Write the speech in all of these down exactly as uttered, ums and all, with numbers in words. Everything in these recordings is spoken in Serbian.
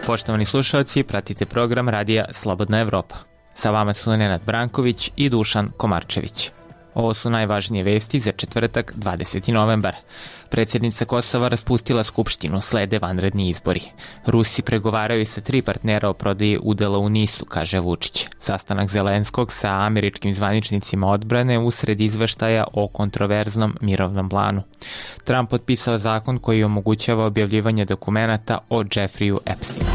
Poštovani slušalci, pratite program radija Slobodna Evropa. Sa vama su Nenad Branković i Dušan Komarčević. Ovo su najvažnije vesti za četvrtak, dvadeseti novembar. Predsjednica Kosova raspustila skupštinu, slede vanredni izbori. Rusi pregovaraju sa tri partnera o prodaji udela u Nisu, kaže Vučić. Sastanak Zelenskog sa američkim zvaničnicima odbrane usred izveštaja o kontroverznom mirovnom planu. Trump potpisao zakon koji omogućava objavljivanje dokumenata o Jeffreyu Epsteinu.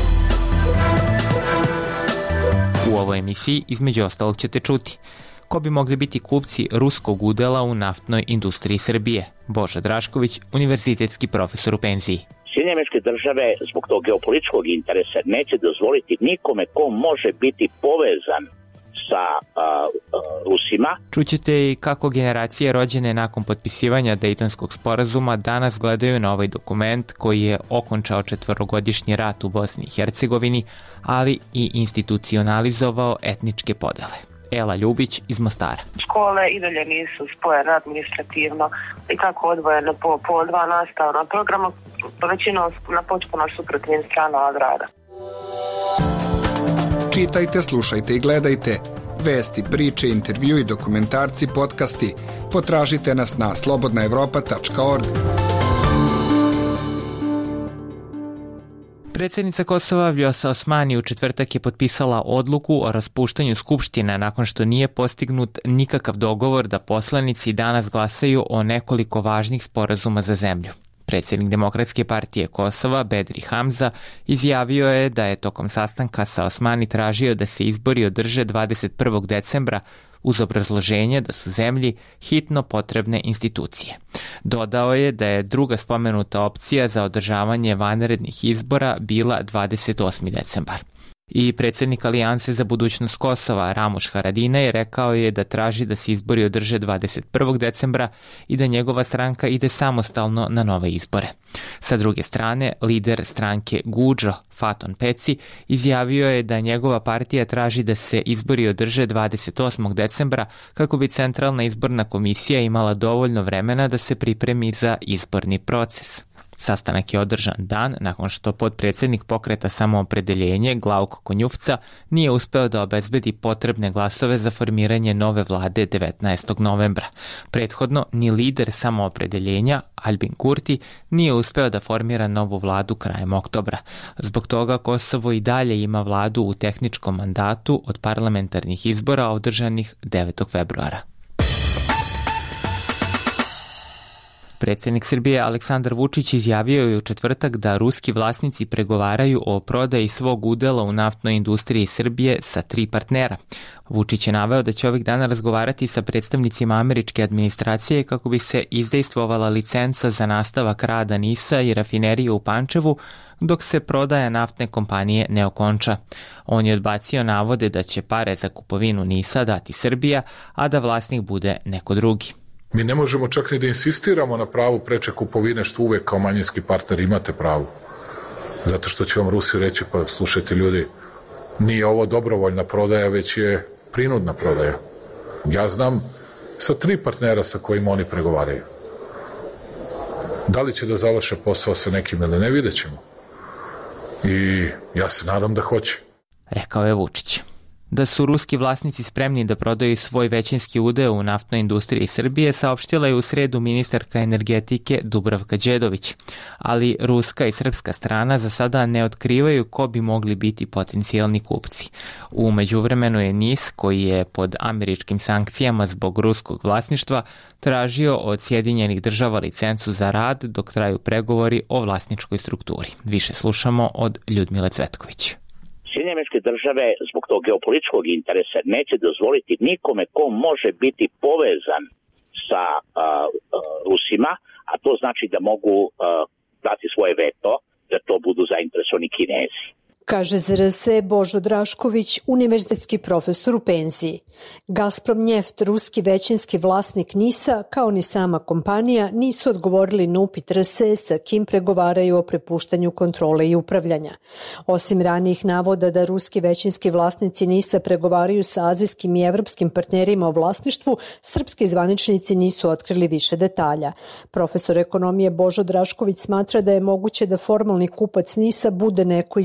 U ovoj emisiji između ostalog ćete čuti: ko bi mogli biti kupci ruskog udela u naftnoj industriji Srbije? Božo Drašković, univerzitetski profesor u penziji. Sjedinjene Američke Države zbog tog geopolitičkog interesa neće dozvoliti nikome ko može biti povezan sa a, a, Rusima. Čućete i kako generacije rođene nakon potpisivanja Dejtonskog sporazuma danas gledaju na ovaj dokument koji je okončao četvorogodišnji rat u Bosni i Hercegovini, ali i institucionalizovao etničke podele. Ela Ljubić iz Mostara. Škole i dalje nisu spojene administrativno i kako odvojene po, po dva nastavna programa, većinom na potpuno suprotnim stranama grada. Čitajte, slušajte i gledajte vesti, priče, intervju i dokumentarci, podcasti. Potražite nas na slobodna evropa tačka org. Predsjednica Kosova Vjosa Osmani u četvrtak je potpisala odluku o raspuštanju Skupštine nakon što nije postignut nikakav dogovor da poslanici danas glasaju o nekoliko važnih sporazuma za zemlju. Predsjednik Demokratske partije Kosova, Bedri Hamza, izjavio je da je tokom sastanka sa Osmani tražio da se izbori održe dvadeset prvog decembra uz obrazloženje da su zemlji hitno potrebne institucije. Dodao je da je druga spomenuta opcija za održavanje vanrednih izbora bila dvadeset osmi decembar. I predsjednik Alijanse za budućnost Kosova, Ramuš Haradinaj, rekao je da traži da se izbori održe dvadeset prvog decembra i da njegova stranka ide samostalno na nove izbore. Sa druge strane, lider stranke Gudžo, Faton Peci, izjavio je da njegova partija traži da se izbori održe dvadeset osmog decembra kako bi Centralna izborna komisija imala dovoljno vremena da se pripremi za izborni proces. Sastanak je održan dan nakon što potpredsjednik Pokreta Samoopredeljenje Glauko Konjufca nije uspeo da obezbedi potrebne glasove za formiranje nove vlade devetnaestog novembra. Prethodno, ni lider Samoopredeljenja Albin Kurti nije uspeo da formira novu vladu krajem oktobra. Zbog toga Kosovo i dalje ima vladu u tehničkom mandatu od parlamentarnih izbora održanih devetog februara. Predsjednik Srbije Aleksandar Vučić izjavio je u četvrtak da ruski vlasnici pregovaraju o prodaji svog udela u naftnoj industriji Srbije sa tri partnera. Vučić je naveo da će ovih dana razgovarati sa predstavnicima američke administracije kako bi se izdejstvovala licenca za nastavak rada Nisa i rafinerije u Pančevu, dok se prodaja naftne kompanije ne okonča. On je odbacio navode da će pare za kupovinu Nisa dati Srbija, a da vlasnik bude neko drugi. Mi ne možemo čak ni da insistiramo na pravu preče kupovine, što uvek kao manjinski partner imate pravo. Zato što će vam Rusi reći, pa slušajte ljudi, nije ovo dobrovoljna prodaja, već je prinudna prodaja. Ja znam sa tri partnera sa kojima oni pregovaraju. Da li će da završe posao sa nekim ili ne, vidjet ćemo. I ja se nadam da hoće. Rekao je Vučić. Da su ruski vlasnici spremni da prodaju svoj većinski udeo u naftnoj industriji Srbije, saopštila je u sredu ministarka energetike Dubravka Đedović. Ali ruska i srpska strana za sada ne otkrivaju ko bi mogli biti potencijalni kupci. U međuvremenu je Nis, koji je pod američkim sankcijama zbog ruskog vlasništva, tražio od Sjedinjenih država licencu za rad dok traju pregovori o vlasničkoj strukturi. Više slušamo od Ljudmile Cvetković. Sjedinjene Američke Države zbog tog geopolitičkog interesa neće dozvoliti nikome ko može biti povezan sa a, a, Rusima, a to znači da mogu a, dati svoje veto, da to budu zainteresovani Kinezi. Kaže Z R S Božo Drašković, univerzitetski profesor u penziji. Gazprom Njeft, ruski većinski vlasnik Nisa, kao ni sama kompanija, nisu odgovorili na upit R S sa kim pregovaraju o prepuštanju kontrole i upravljanja. Osim ranijih navoda da ruski većinski vlasnici Nisa pregovaraju sa azijskim i evropskim partnerima o vlasništvu, srpski zvaničnici nisu otkrili više detalja. Profesor ekonomije Božo Drašković smatra da je moguće da formalni kupac Nisa bude neko iz arapske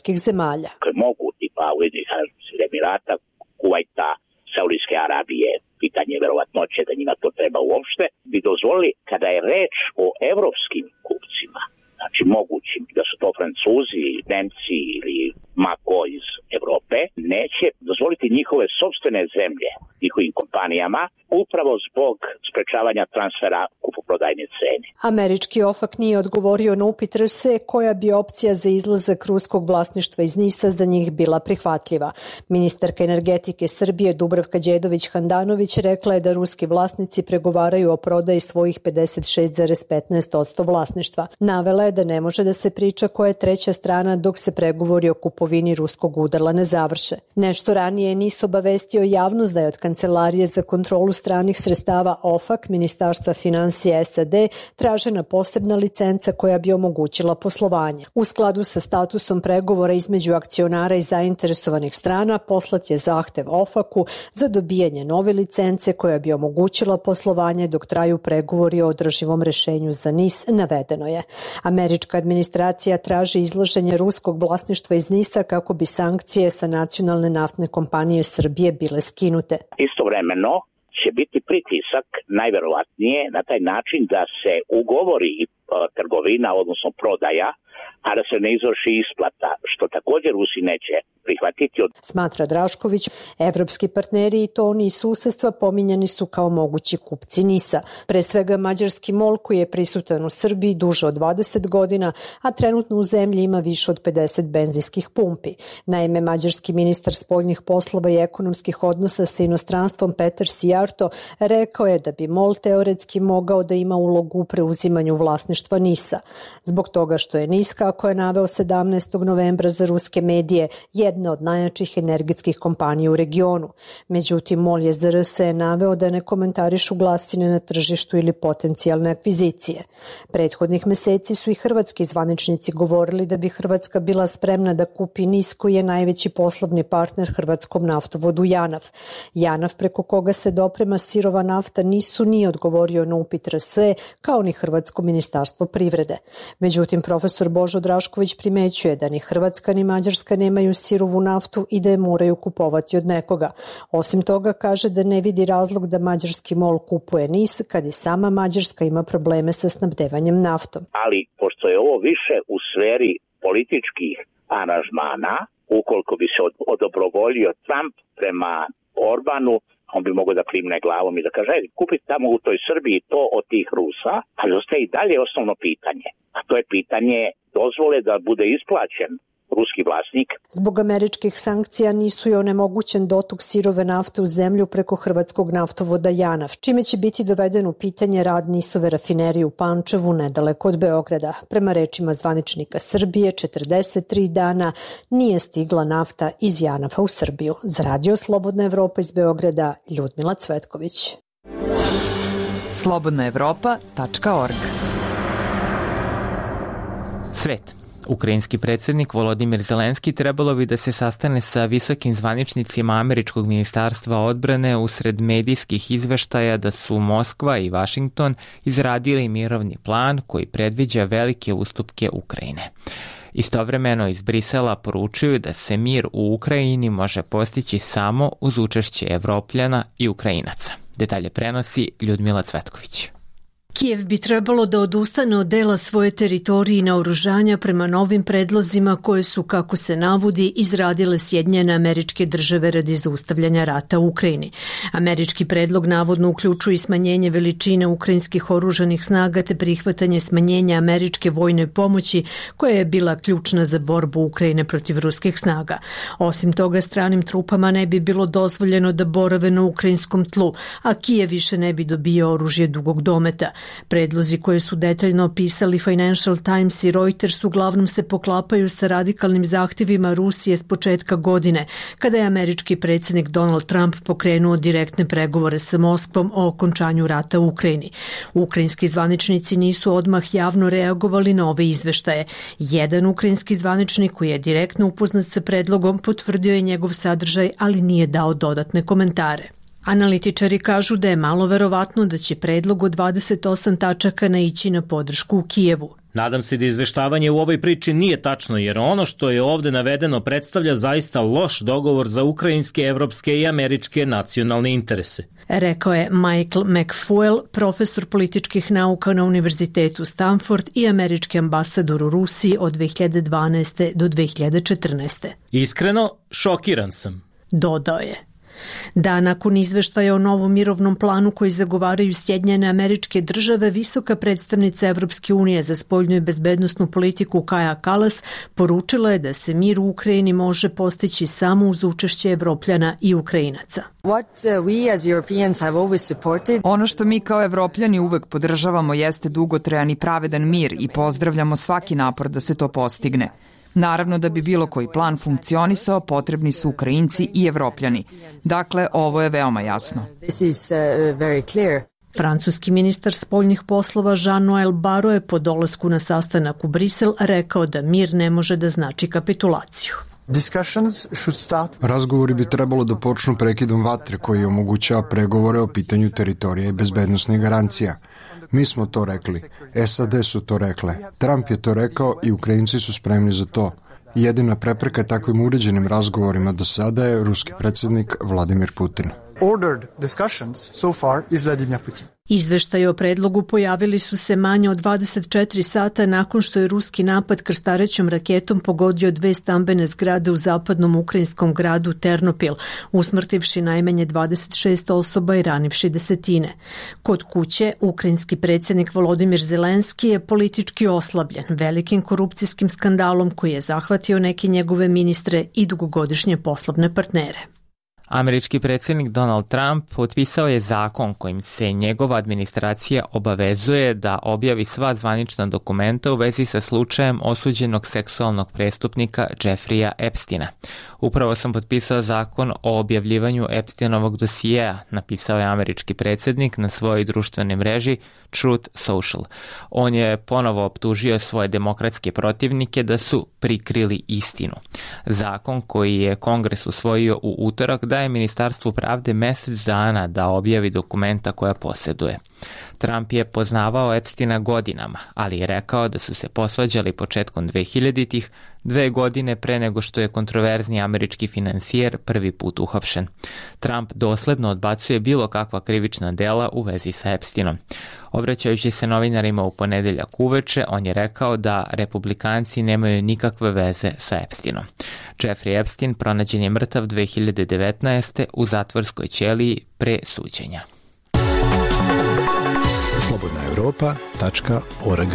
arapskih zemalja. Mogu tipa Ujedinjenih Arapskih Emirata, Kuvajta, Saudijske Arabije, pitanje verovatnoće da njima to treba uopšte, bi dozvolili kada je reč o evropskim kupcima, znači mogućim da su to Francuzi, Nemci ili mako iz Evrope, neće dozvoliti njihove sopstvene zemlje njihovim kompanijama upravo zbog sprečavanja transfera kupoprodajne cene. Američki OFAC nije odgovorio na upit R S E koja bi opcija za izlazak ruskog vlasništva iz NIS-a za njih bila prihvatljiva. Ministarka energetike Srbije Dubravka Đedović-Handanović rekla je da ruski vlasnici pregovaraju o prodaji svojih pedeset šest zarez petnaest posto vlasništva. Navela je da ne može da se priča koja je treća strana dok se pregovori o kupovini ruskog udela ne završe. Nešto ranije je NIS obavestio javnost da je od Kancelarije za kontrolu stranih sredstava OFAC, Ministarstva financija S A D, tražena posebna licenca koja bi omogućila poslovanje. U skladu sa statusom pregovora između akcionara i zainteresovanih strana, poslat je zahtev OFAC-u za dobijanje nove licence koja bi omogućila poslovanje dok traju pregovori o održivom rešenju za NIS, navedeno je. Američka administracija traži izlaženje ruskog vlasništva iz NIS-a kako bi sankcije sa nacionalne naftne kompanije Srbije bile skinute. Istovremeno će biti pritisak najverovatnije na taj način da se ugovori trgovina, odnosno prodaja, a da se ne izvrši isplata, što također Rusi neće prihvatiti. Smatra Drašković, evropski partneri i to oni iz susedstva pominjani su kao mogući kupci NIS-a. Pre svega mađarski MOL koji je prisutan u Srbiji duže od dvadeset godina, a trenutno u zemlji ima više od pedeset benzinskih pumpi. Naime, mađarski ministar spoljnih poslova i ekonomskih odnosa sa inostranstvom Petar Sijarto rekao je da bi MOL teoretski mogao da ima ulogu u preuzimanju vlasništva NIS-a. Zbog toga što je NIS, kako je naveo sedamnaestog novembra za ruske medije, jedna od najjačih energetskih kompanija u regionu. Međutim, MOL je za R S E naveo da ne komentarišu glasine na tržištu ili potencijalne akvizicije. Prethodnih meseci su i hrvatski zvaničnici govorili da bi Hrvatska bila spremna da kupi NIS koji je najveći poslovni partner hrvatskom naftovodu JANAF. JANAF preko koga se doprema sirova nafta nisu nije odgovorio na upit R S E kao ni Hrvatsko ministarstvo privrede. Međutim, profesor Božo Drašković primećuje da ni Hrvatska ni Mađarska nemaju sirovu naftu i da je moraju kupovati od nekoga. Osim toga, kaže da ne vidi razlog da mađarski MOL kupuje NIS kad i sama Mađarska ima probleme sa snabdevanjem naftom. Ali, pošto je ovo više u sferi političkih aranžmana, ukoliko bi se odobrovoljio Trump prema Orbanu, on bi mogao da klimne glavom i da kaže, kupiti tamo u toj Srbiji to od tih Rusa, ali ostaje i dalje osnovno pitanje. A to je pitanje dozvole da bude isplaćen ruski vlasnik. Zbog američkih sankcija nisu je onemogućen dotok sirove nafte u zemlju preko hrvatskog naftovoda JANAF, čime će biti doveden u pitanje rad NIS-ove rafinerije u Pančevu nedaleko od Beograda. Prema rečima zvaničnika Srbije, četrdeset tri dana nije stigla nafta iz JANAF-a u Srbiju. Za Radio Slobodna Evropa iz Beograda, Ljudmila Cvetković. slobodna evropa tačka org. Svet. Ukrajinski predsjednik Volodimir Zelenski trebalo bi da se sastane sa visokim zvaničnicima Američkog ministarstva odbrane usred medijskih izveštaja da su Moskva i Vašington izradili mirovni plan koji predviđa velike ustupke Ukrajine. Istovremeno iz Brisela poručuju da se mir u Ukrajini može postići samo uz učešće Evropljana i Ukrajinaca. Detalje prenosi Ljudmila Cvetković. Kijev bi trebalo da odustane od dela svoje teritorije i naoružanja prema novim predlozima koje su, kako se navodi, izradile Sjedinjene Američke Države radi zaustavljanja rata u Ukrajini. Američki predlog navodno uključuje i smanjenje veličine ukrajinskih oružanih snaga te prihvatanje smanjenja američke vojne pomoći koja je bila ključna za borbu Ukrajine protiv ruskih snaga. Osim toga, stranim trupama ne bi bilo dozvoljeno da borave na ukrajinskom tlu, a Kijev više ne bi dobio oružje dugog dometa. Predlozi koje su detaljno opisali Financial Times i Reuters uglavnom se poklapaju sa radikalnim zahtjevima Rusije s početka godine, kada je američki predsjednik Donald Trump pokrenuo direktne pregovore sa Moskvom o okončanju rata u Ukrajini. Ukrajinski zvaničnici nisu odmah javno reagovali na ove izveštaje. Jedan ukrajinski zvaničnik koji je direktno upoznat sa predlogom potvrdio je njegov sadržaj, ali nije dao dodatne komentare. Analitičari kažu da je malo verovatno da će predlog od dvadeset osam tačaka naići na podršku u Kijevu. Nadam se da izveštavanje u ovoj priči nije tačno, jer ono što je ovde navedeno predstavlja zaista loš dogovor za ukrajinske, evropske i američke nacionalne interese. Rekao je Michael McFuel, profesor političkih nauka na Univerzitetu Stanford i američki ambasador u Rusiji od dve hiljade dvanaeste do dve hiljade četrnaeste. Iskreno, šokiran sam. Dodao je. Da, nakon izveštaja o novom mirovnom planu koji zagovaraju Sjedinjene Američke Države, visoka predstavnica Evropske unije za spoljnu i bezbednosnu politiku Kaja Kallas poručila je da se mir u Ukrajini može postići samo uz učešće Evropljana i Ukrajinaca. Ono što mi kao Evropljani uvek podržavamo jeste dugotrajan i pravedan mir i pozdravljamo svaki napor da se to postigne. Naravno, da bi bilo koji plan funkcionisao, potrebni su Ukrajinci i Evropljani. Dakle, ovo je veoma jasno. Francuski ministar spoljnih poslova Jean-Noël Barrot je po dolasku na sastanak u Brisel rekao da mir ne može da znači kapitulaciju. Razgovori bi trebalo da počnu prekidom vatre koji omogućava pregovore o pitanju teritorija i bezbednosnih garancija. Mi smo to rekli, S A D su to rekle, Trump je to rekao i Ukrajinci su spremni za to. Jedina prepreka takvim uređenim razgovorima do sada je ruski predsjednik Vladimir Putin. Izveštaji o predlogu pojavili su se manje od dvadeset četiri sata nakon što je ruski napad krstarećom raketom pogodio dve stambene zgrade u zapadnom ukrajinskom gradu Ternopil, usmrtivši najmanje dvadeset šest osoba i ranivši desetine. Kod kuće, ukrajinski predsjednik Volodimir Zelenski je politički oslabljen velikim korupcijskim skandalom koji je zahvatio neke njegove ministre i dugogodišnje poslovne partnere. Američki predsjednik Donald Trump potpisao je zakon kojim se njegova administracija obavezuje da objavi sva zvanična dokumenta u vezi sa slučajem osuđenog seksualnog prestupnika Jeffreya Epsteina. Upravo sam potpisao zakon o objavljivanju Epsteinovog dosijeja, napisao je američki predsjednik na svojoj društvenoj mreži Truth Social. On je ponovo optužio svoje demokratske protivnike da su prikrili istinu. Zakon koji je Kongres usvojio u utorak daje Ministarstvu pravde mesec dana da objavi dokumenta koja posjeduje. Trump je poznavao Epsteina godinama, ali je rekao da su se posvađali početkom dvehiljaditih, dve godine pre nego što je kontroverzni američki finansijer prvi put uhapšen. Trump dosledno odbacuje bilo kakva krivična dela u vezi sa Epsteinom. Obraćajući se novinarima u ponedeljak uveče, on je rekao da republikanci nemaju nikakve veze sa Epsteinom. Jeffrey Epstein pronađen je mrtav dve hiljade devetnaeste. u zatvorskoj ćeliji pre suđenja. slobodna europa tačka org.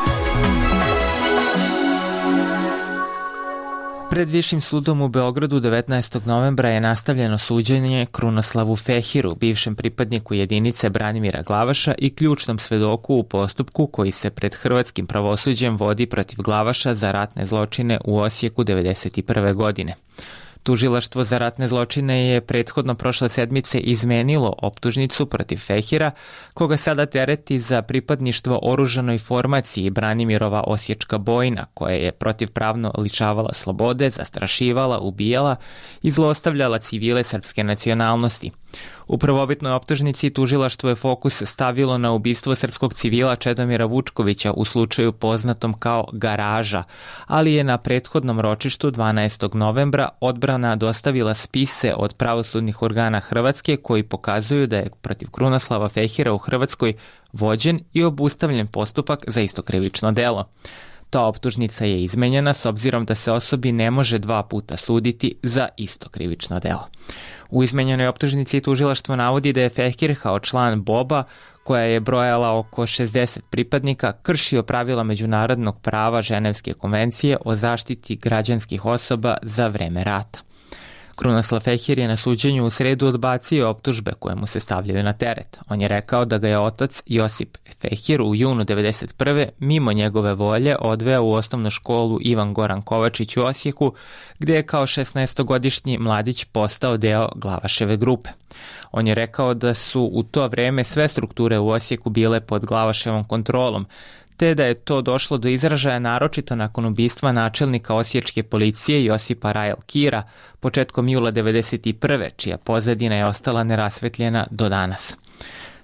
Pred Višim sudom u Beogradu devetnaestog novembra je nastavljeno suđenje Krunoslavu Fehiru, bivšem pripadniku jedinice Branimira Glavaša i ključnom svedoku u postupku koji se pred hrvatskim pravosuđem vodi protiv Glavaša za ratne zločine u Osijeku devedeset prve. godine. Tužilaštvo za ratne zločine je prethodno prošle sedmice izmenilo optužnicu protiv Fehira, koga sada tereti za pripadništvo oružanoj formaciji Branimirova Osječka bojna, koja je protivpravno lišavala slobode, zastrašivala, ubijala i zlostavljala civile srpske nacionalnosti. U prvobitnoj optužnici tužilaštvo je fokus stavilo na ubistvo srpskog civila Čedomira Vučkovića u slučaju poznatom kao Garaža, ali je na prethodnom ročištu dvanaestog novembra odbrana dostavila spise od pravosudnih organa Hrvatske koji pokazuju da je protiv Krunoslava Fehira u Hrvatskoj vođen i obustavljen postupak za isto krivično delo. Ta optužnica je izmenjena s obzirom da se osobi ne može dva puta suditi za isto krivično delo. U izmenjenoj optužnici tužilaštvo navodi da je Fehir kao član BOBA, koja je brojala oko šezdeset pripadnika, kršio pravila međunarodnog prava Ženevske konvencije o zaštiti građanskih osoba za vreme rata. Krunoslav Fehir je na suđenju u sredu odbacio optužbe koje mu se stavljaju na teret. On je rekao da ga je otac Josip Fehir u junu devedeset prve mimo njegove volje odveo u osnovnu školu Ivan Goran Kovačić u Osijeku, gde je kao šesnaestogodišnji mladić postao deo Glavaševe grupe. On je rekao da su u to vreme sve strukture u Osijeku bile pod Glavaševom kontrolom, te da je to došlo do izražaja naročito nakon ubistva načelnika osječke policije Josipa Rajl Kira početkom jula devedeset prve, čija pozadina je ostala nerasvetljena do danas.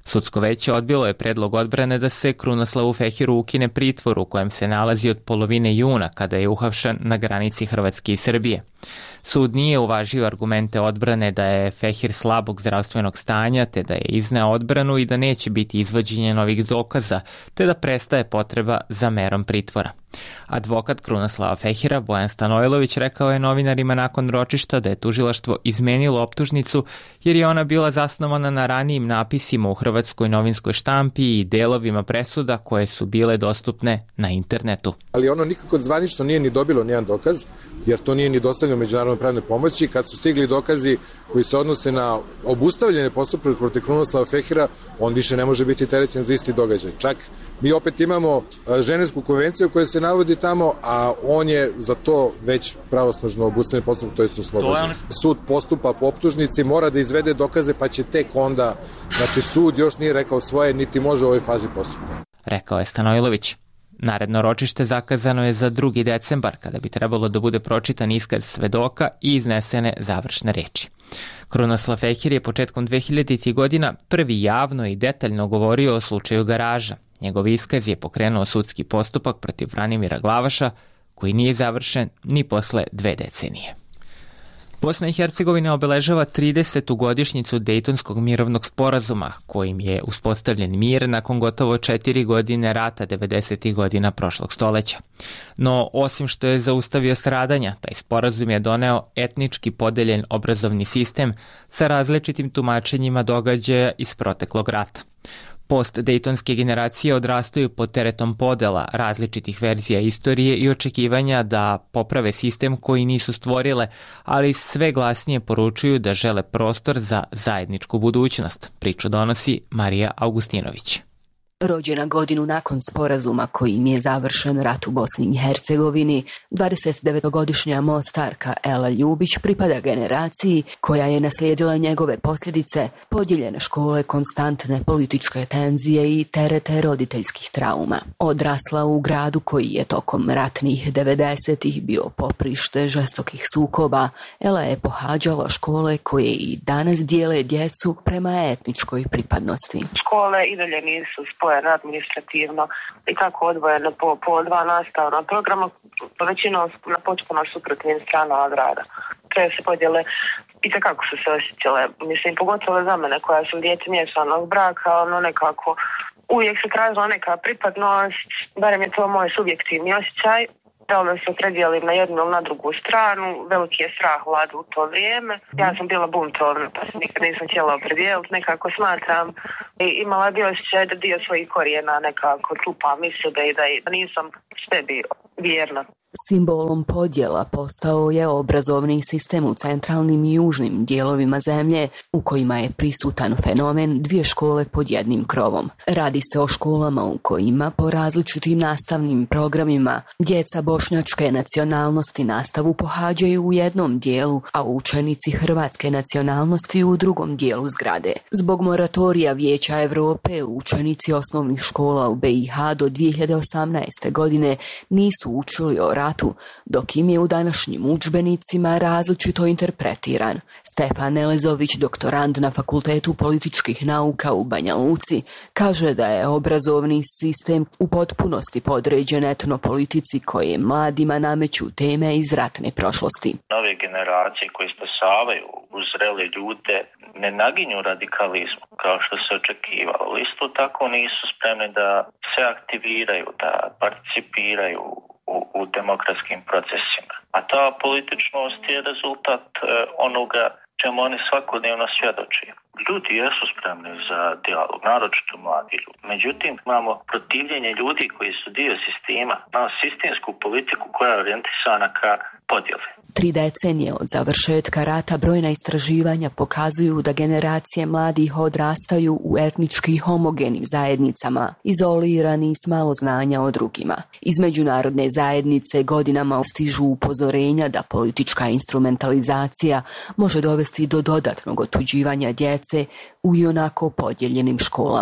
Sudsko veće odbilo je predlog odbrane da se Krunoslavu Fehiru ukine pritvor u kojem se nalazi od polovine juna kada je uhapšen na granici Hrvatske i Srbije. Sud nije uvažio argumente odbrane da je Fehir slabog zdravstvenog stanja, te da je izneo odbranu i da neće biti izvođenje novih dokaza, te da prestaje potreba za merom pritvora. Advokat Krunoslava Fehira, Bojan Stanojlović, rekao je novinarima nakon ročišta da je tužilaštvo izmenilo optužnicu jer je ona bila zasnovana na ranijim napisima u hrvatskoj novinskoj štampi i delovima presuda koje su bile dostupne na internetu. Ali ono nikako zvanično nije ni dobilo nijedan dokaz, jer to nije ni dostavljeno međunarodnoj pravnoj pomoći. Kad su stigli dokazi koji se odnose na obustavljene postupke protiv Krunoslava Fehira, on više ne može biti terećen za isti događaj. Čak mi opet imamo Ženevsku konvenciju koja se navodi tamo, a on je za to već pravosnažno obustavljen postupak, to je oslobođen. Sud postupa po optužnici, mora da izvede dokaze, pa će tek onda, znači sud još nije rekao svoje, niti može u ovoj fazi postupka. Rekao je Stanojlović. Naredno ročište zakazano je za drugi decembar, kada bi trebalo da bude pročitan iskaz svedoka i iznesene završne reči. Krunoslav Fehir je početkom dvehiljaditih godina prvi javno i detaljno govorio o slučaju Garaža. Njegov iskaz je pokrenuo sudski postupak protiv Branimira Glavaša, koji nije završen ni posle dve decenije. Bosna i Hercegovina obeležava tridesetu godišnjicu Dejtonskog mirovnog sporazuma, kojim je uspostavljen mir nakon gotovo četiri godine rata devedesetih godina prošlog stoleća. No, osim što je zaustavio stradanja, taj sporazum je doneo etnički podeljen obrazovni sistem sa različitim tumačenjima događaja iz proteklog rata. Post-dejtonske generacije odrastaju pod teretom podela, različitih verzija istorije i očekivanja da poprave sistem koji nisu stvorile, ali sve glasnije poručuju da žele prostor za zajedničku budućnost. Priču donosi Marija Augustinović. Rođena godinu nakon sporazuma kojim je završen rat u Bosni i Hercegovini, dvadesetdevetogodišnja Mostarka Ela Ljubić pripada generaciji koja je naslijedila njegove posljedice, podijeljene škole, konstantne političke tenzije i terete roditeljskih trauma. Odrasla u gradu koji je tokom ratnih devedesetih bio poprište žestokih sukoba, Ela je pohađala škole koje i danas dijele djecu prema etničkoj pripadnosti. Škole i dalje nisu spojene administrativno i tako odvojene po, po dva nastavna programa, većinom na potpuno suprotnim stranama grada. Te se podjele i takako su se osjećale, mislim, pogotovo za mene koja sam dijete miješanog braka, ono nekako uvijek se tražila neka pripadnost, barem je to moj subjektivni osjećaj, da li se predijelim na jednu ili na drugu stranu, veliki je strah vlada u to vrijeme. Ja sam bila buntovna, pa se nikad nisam htjela opredijeliti, nekako smatram. I imala bi osjećaj da dio svojih korijena nekako tupam iz sebe i da nisam sebi vjerna. Simbolom podjela postao je obrazovni sistem u centralnim i južnim dijelovima zemlje u kojima je prisutan fenomen dvije škole pod jednim krovom. Radi se o školama u kojima po različitim nastavnim programima djeca bošnjačke nacionalnosti nastavu pohađaju u jednom dijelu, a učenici hrvatske nacionalnosti u drugom dijelu zgrade. Zbog moratorija Vijeća Evrope učenici osnovnih škola u B i H do dvije hiljade osamnaeste. godine nisu učili o ratu, dok im je u današnjim udžbenicima različito interpretiran. Stefan Elezović, doktorand na Fakultetu političkih nauka u Banja Luci, kaže da je obrazovni sistem u potpunosti podređen etnopolitici koje mladima nameću teme iz ratne prošlosti. Nove generacije koje stasavaju uz zrele ljude ne naginju radikalizmu kao što se očekivalo. Isto tako nisu spremni da se aktiviraju, da participiraju U, u demokratskim procesima. A ta političnost je rezultat e, onoga čemu oni svakodnevno svjedoči. Ljudi jesu spremni za dijalog, naročito mladi ljudi. Međutim, imamo protivljenje ljudi koji su dio sistema, na sistemsku politiku koja je orijentisana ka podjeli. Tri decenije od završetka rata brojna istraživanja pokazuju da generacije mladih odrastaju u etnički homogenim zajednicama, izolirani s malo znanja o drugima. Iz međunarodne zajednice godinama stižu upozorenja da politička instrumentalizacija može dovesti do dodatnog otuđivanja djece u ionako podijeljenim školama.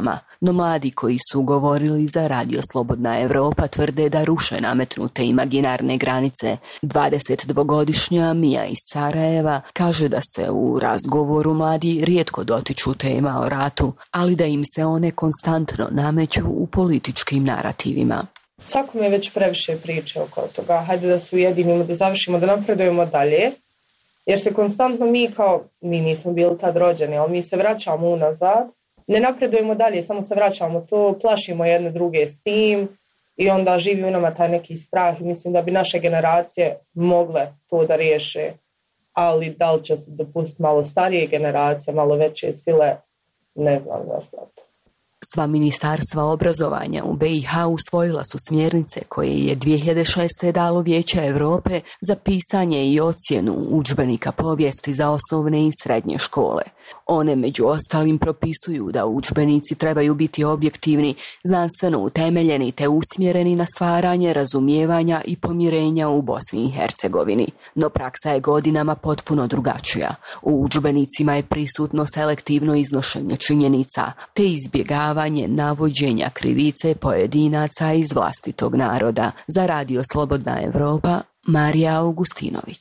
No mladi koji su govorili za Radio Slobodna Evropa tvrde da ruše nametnute imaginarne granice. dvadesetdvogodišnja Mija iz Sarajeva kaže da se u razgovoru mladi rijetko dotiču tema o ratu, ali da im se one konstantno nameću u političkim narativima. Svakome je već previše priče oko toga. Hajde da se ujedinimo, da završimo, da napredujemo dalje. Jer se konstantno mi kao, mi nismo bili tad rođeni, ali mi se vraćamo unazad. Ne napredujemo dalje, samo se vraćamo to, plašimo jedne druge s tim i onda živi u nama taj neki strah. I mislim da bi naše generacije mogle to da riješe. Ali da li će se dopustiti malo starije generacije, malo veće sile, ne znam za sad. Sva ministarstva obrazovanja u B i H usvojila su smjernice koje je dvije hiljade šeste. dalo Vijeće Europe za pisanje i ocjenu udžbenika povijesti za osnovne i srednje škole. One među ostalim propisuju da udžbenici trebaju biti objektivni, znanstveno utemeljeni te usmjereni na stvaranje razumijevanja i pomirenja u Bosni i Hercegovini. No praksa je godinama potpuno drugačija. U udžbenicima je prisutno selektivno iznošenje činjenica te izbjegavanje navođenja krivice pojedinaca iz vlastitog naroda. Za Radio Slobodna Evropa, Marija Augustinović.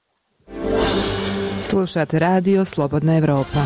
Slušate Radio Slobodna Evropa.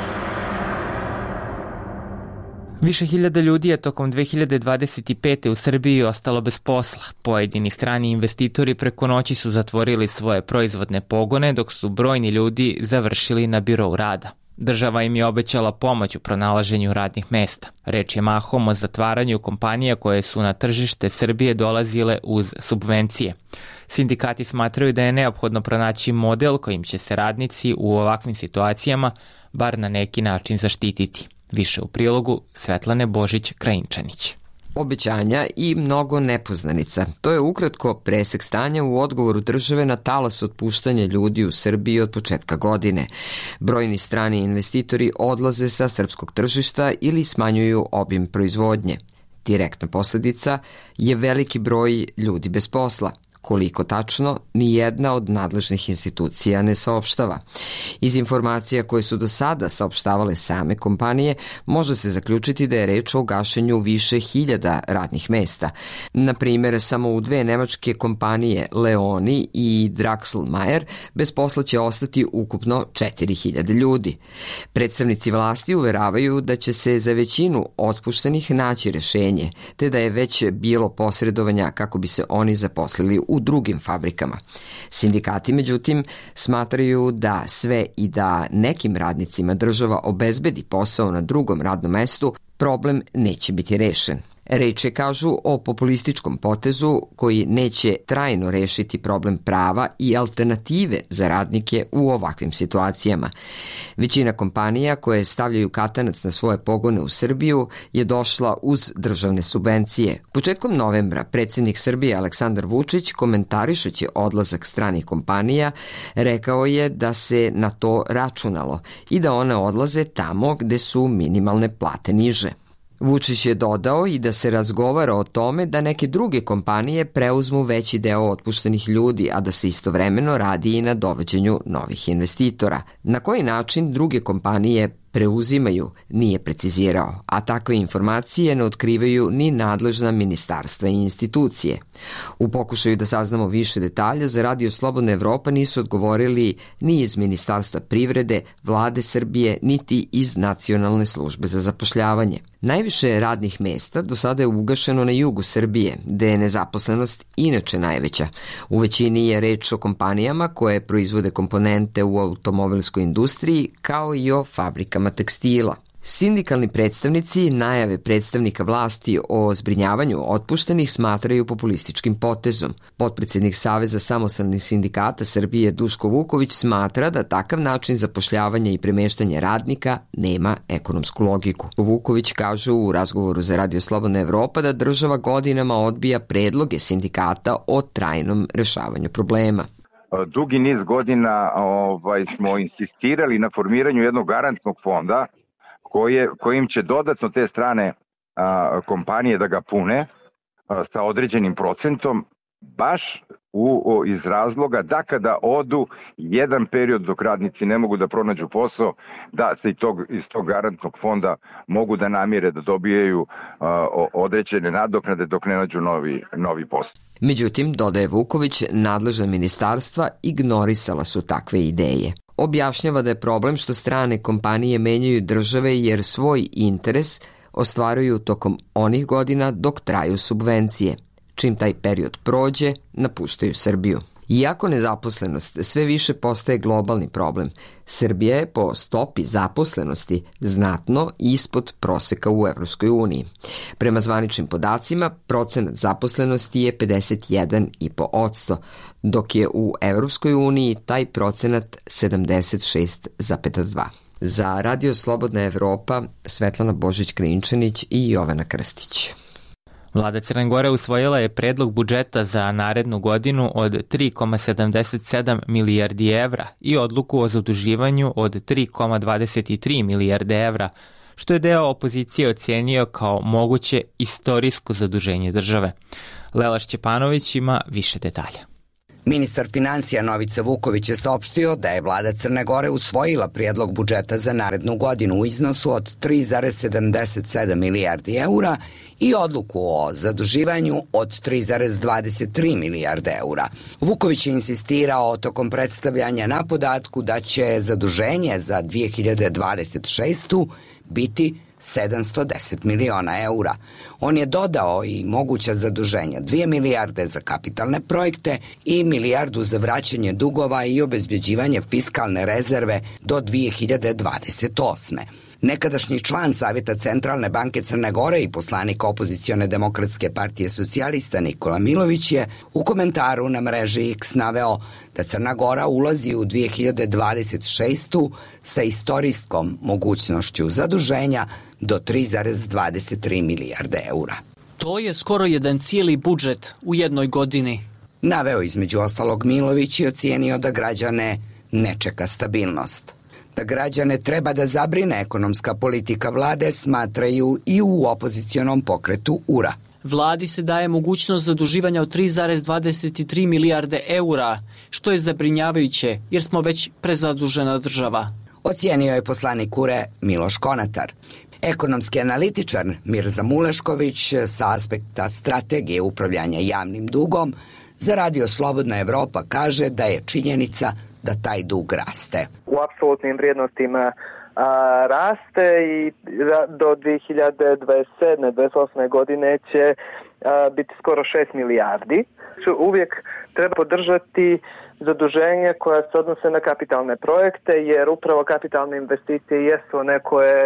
Više hiljada ljudi je tokom dve hiljade dvadeset pete. u Srbiji ostalo bez posla. Pojedini strani investitori preko noći su zatvorili svoje proizvodne pogone, dok su brojni ljudi završili na birou rada. Država im je obećala pomoć u pronalaženju radnih mesta. Reč je mahom o zatvaranju kompanija koje su na tržište Srbije dolazile uz subvencije. Sindikati smatraju da je neophodno pronaći model kojim će se radnici u ovakvim situacijama bar na neki način zaštititi. Više u prilogu Svetlane Božić-Krajinčanić. Obećanja i mnogo nepoznanica. To je ukratko presek stanja u odgovoru države na talas otpuštanja ljudi u Srbiji od početka godine. Brojni strani investitori odlaze sa srpskog tržišta ili smanjuju obim proizvodnje. Direktna posljedica je veliki broj ljudi bez posla. Koliko tačno, ni jedna od nadležnih institucija ne saopštava. Iz informacija koje su do sada saopštavale same kompanije, može se zaključiti da je reč o gašenju više hiljada radnih mesta. Na primjer, samo u dve nemačke kompanije Leoni i Draxl-Mayer bez posla će ostati ukupno četiri hiljade ljudi. Predstavnici vlasti uveravaju da će se za većinu otpuštenih naći rešenje, te da je već bilo posredovanja kako bi se oni zaposlili u drugim fabrikama. Sindikati, međutim, smatraju da sve i da nekim radnicima država obezbedi posao na drugom radnom mestu, problem neće biti rešen. Reč je, kažu, o populističkom potezu koji neće trajno rešiti problem prava i alternative za radnike u ovakvim situacijama. Većina kompanija koje stavljaju katanac na svoje pogone u Srbiju je došla uz državne subvencije. Početkom novembra predsjednik Srbije Aleksandar Vučić, komentarišući odlazak stranih kompanija, rekao je da se na to računalo i da one odlaze tamo gde su minimalne plate niže. Vučić je dodao i da se razgovara o tome da neke druge kompanije preuzmu veći deo otpuštenih ljudi, a da se istovremeno radi i na dovođenju novih investitora. Na koji način druge kompanije preuzimaju nije precizirao, a takve informacije ne otkrivaju ni nadležna ministarstva i institucije. U pokušaju da saznamo više detalja, za Radio Slobodna Evropa nisu odgovorili ni iz Ministarstva privrede, Vlade Srbije, niti iz Nacionalne službe za zapošljavanje. Najviše radnih mesta do sada je ugašeno na jugu Srbije, gde je nezaposlenost inače najveća. U većini je reč o kompanijama koje proizvode komponente u automobilskoj industriji, kao i o fabrikama tekstila. Sindikalni predstavnici najave predstavnika vlasti o zbrinjavanju otpuštenih smatraju populističkim potezom. Potpredsjednik Saveza samostalnih sindikata Srbije Duško Vuković smatra da takav način zapošljavanja i premeštanja radnika nema ekonomsku logiku. Vuković kaže u razgovoru za Radio Slobodna Evropa da država godinama odbija predloge sindikata o trajnom rešavanju problema. Dugi niz godina ovaj, smo insistirali na formiranju jednog garantnog fonda koje, kojim će dodatno te strane a, kompanije da ga pune a, sa određenim procentom, baš u, o, iz razloga da kada odu jedan period dok radnici ne mogu da pronađu posao, da se iz tog, iz tog garantnog fonda mogu da namire da dobijaju a, određene nadoknade dok ne nađu novi, novi posao. Međutim, dodaje Vuković, nadležna ministarstva ignorisala su takve ideje. Objašnjava da je problem što strane kompanije menjaju države jer svoj interes ostvaruju tokom onih godina dok traju subvencije. Čim taj period prođe, napuštaju Srbiju. Iako nezaposlenost sve više postaje globalni problem, Srbija je po stopi zaposlenosti znatno ispod proseka u Evropskoj uniji. Prema zvaničnim podacima, procenat zaposlenosti je pedeset jedan zarez pet posto, dok je u Evropskoj uniji taj procenat sedamdeset šest zarez dva. Za Radio Slobodna Evropa, Svetlana Božić-Krinčanić i Jovana Krstić. Vlada Crne Gore usvojila je predlog budžeta za narednu godinu od tri zarez sedamdeset sedam milijardi evra i odluku o zaduživanju od tri zarez dvadeset tri milijarde evra, što je deo opozicije ocenio kao moguće istorijsko zaduženje države. Lela Šćepanović ima više detalja. Ministar financija Novica Vuković je saopštio da je vlada Crne Gore usvojila prijedlog budžeta za narednu godinu u iznosu od tri zarez sedamdeset sedam milijardi eura i odluku o zaduživanju od tri zarez dvadeset tri milijarde eura. Vuković je insistirao tokom predstavljanja na podatku da će zaduženje za dve hiljade dvadeset šestu biti sedamsto deset miliona eura. On je dodao i moguća zaduženja dvije milijarde za kapitalne projekte i milijardu za vraćanje dugova i obezbeđivanje fiskalne rezerve do dve hiljade dvadeset osme. Nekadašnji član Savjeta Centralne banke Crne Gore i poslanik opozicione demokratske partije socijalista Nikola Milović je u komentaru na mreži X naveo da Crna Gora ulazi u dve hiljade dvadeset šestu sa istorijskom mogućnošću zaduženja do tri zarez dvadeset tri milijarde eura. To je skoro jedan cijeli budžet u jednoj godini. Naveo između ostalog Milović i ocijenio da građane ne čeka stabilnost. Da građane treba da zabrine ekonomska politika vlade, smatraju i u opozicionom pokretu U R A. Vladi se daje mogućnost zaduživanja od tri zarez dvadeset tri milijarde eura, što je zabrinjavajuće jer smo već prezadužena država. Ocijenio je poslanik U R E Miloš Konatar. Ekonomski analitičar Mirza Mulešković sa aspekta strategije upravljanja javnim dugom za Radio Slobodna Evropa kaže da je činjenica da taj dug raste. U apsolutnim vrijednostima a, raste i do dve hiljade dvadeset sedme dvadeset osme godine će a, biti skoro šest milijardi. Uvijek treba podržati zaduženje koja se odnose na kapitalne projekte, jer upravo kapitalne investicije jesu one koje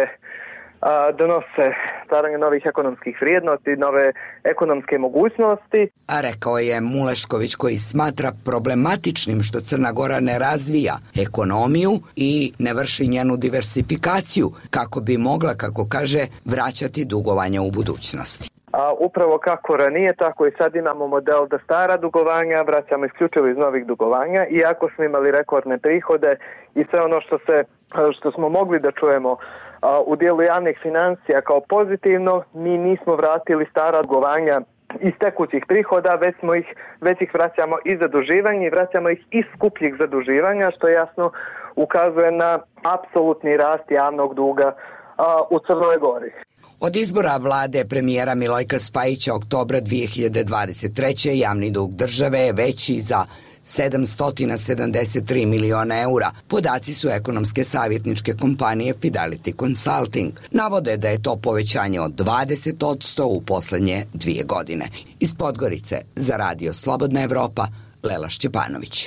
donose stvaranje novih ekonomskih vrijednosti, nove ekonomske mogućnosti. A rekao je Mulešković, koji smatra problematičnim što Crna Gora ne razvija ekonomiju i ne vrši njenu diversifikaciju kako bi mogla, kako kaže, vraćati dugovanja u budućnosti. A upravo kako ranije, tako i sad imamo model da stara dugovanja vraćamo isključivo iz novih dugovanja, iako smo imali rekordne prihode i sve ono što, se, što smo mogli da čujemo u dijelu javnih financija kao pozitivno, mi nismo vratili stara dugovanja iz tekućih prihoda, već, smo ih, već ih vraćamo iz zaduživanja i vraćamo ih iz skupljih zaduživanja, što jasno ukazuje na apsolutni rast javnog duga a, u Crnoj Gori. Od izbora vlade premijera Milojka Spajića oktobra dve hiljade dvadeset treće javni dug države je veći za sedamsto sedamdeset tri miliona eura. Podaci su ekonomske savjetničke kompanije Fidelity Consulting. Navode da je to povećanje od dvadeset posto u poslednje dvije godine. Iz Podgorice za Radio Slobodna Evropa, Lela Šćepanović.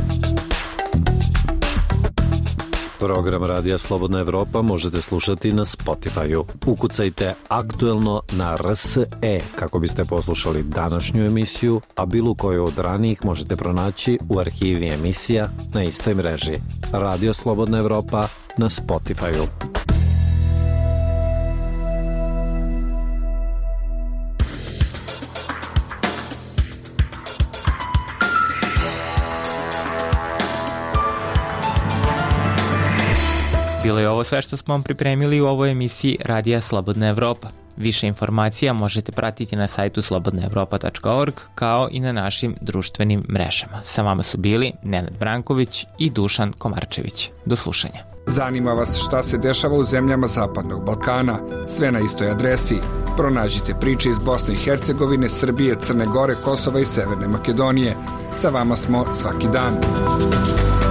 Program Radija Slobodna Evropa možete slušati na Spotify-u. Ukucajte aktuelno na R S E kako biste poslušali današnju emisiju, a bilo koju od ranijih možete pronaći u arhivi emisija na istoj mreži. Radio Slobodna Evropa na Spotify-u. Bilo je ovo sve što smo vam pripremili u ovoj emisiji Radija Slobodna Evropa. Više informacija možete pratiti na sajtu slobodna evropa tačka org kao i na našim društvenim mrežama. Sa vama su bili Nenad Branković i Dušan Komarčević. Do slušanja. Zanima vas šta se dešava u zemljama Zapadnog Balkana? Sve na istoj adresi. Pronađite priče iz Bosne i Hercegovine, Srbije, Crne Gore, Kosova i Severne Makedonije. Sa vama smo svaki dan.